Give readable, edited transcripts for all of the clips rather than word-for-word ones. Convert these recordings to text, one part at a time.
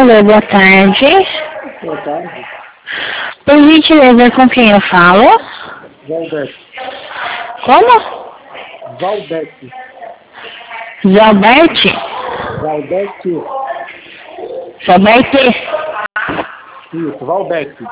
Alô, boa tarde. Boa tarde. Por gentileza, com quem eu falo? Valdete. Como? Valdete. Zalberte? Valdete. Zalberte? Isso, Valdete.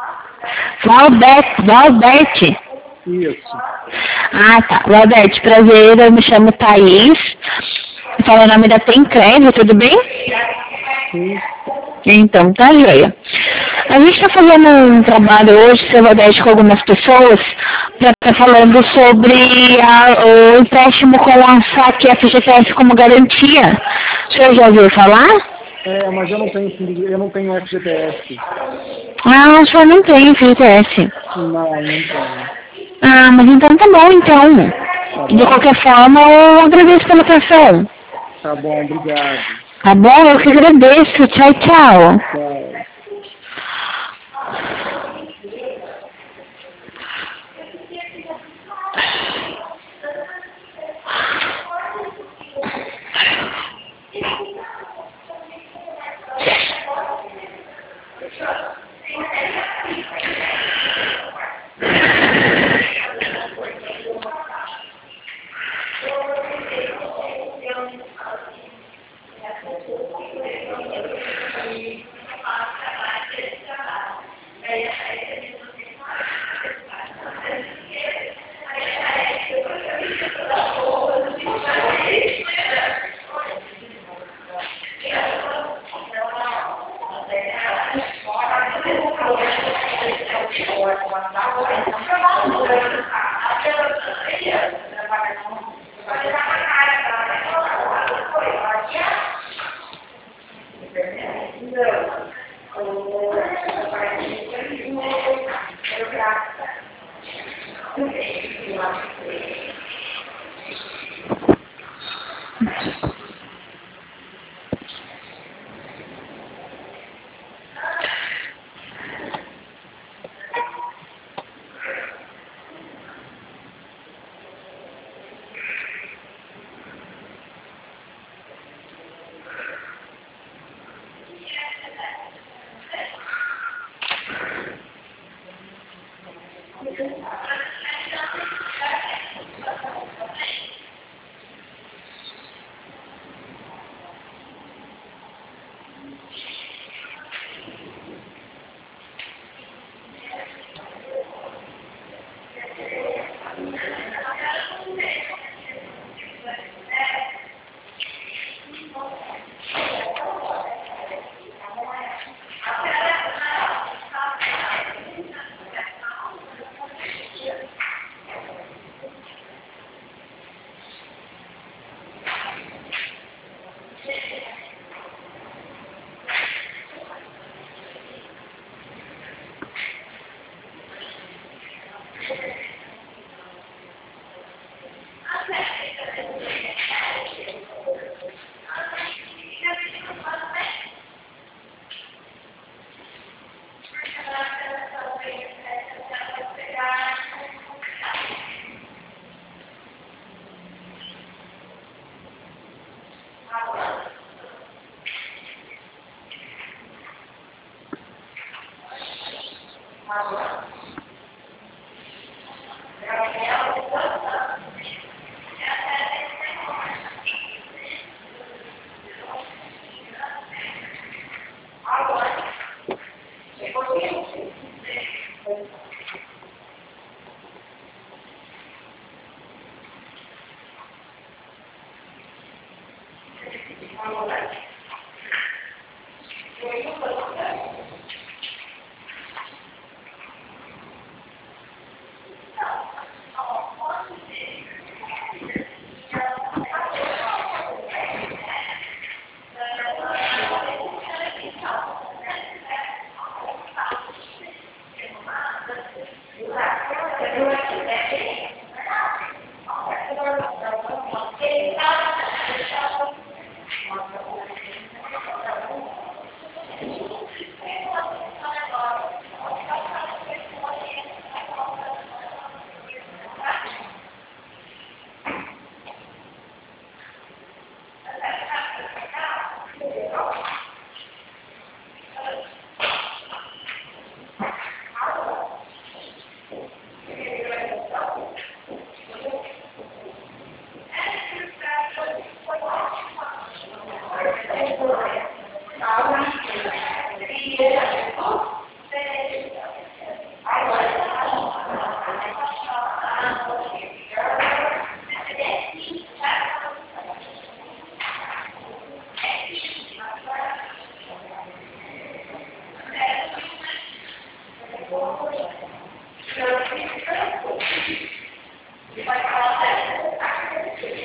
Valdete? Isso. Ah, tá. Valdete, prazer, eu me chamo Thaís. Fala o nome da Tencred, tudo bem? Sim. Então, tá joia. A gente está fazendo um trabalho hoje, seu Valdete, com algumas pessoas, para estar falando sobre o empréstimo com a SAC FGTS como garantia. O senhor já ouviu falar? Mas eu não tenho FGTS. Ah, o senhor não tem FGTS. Não tenho. Ah, mas então tá bom, então. Tá De bom? qualquer forma, eu agradeço pela atenção. Tá bom, obrigado. Tá bom? Eu que agradeço. Tchau, tchau. Tchau.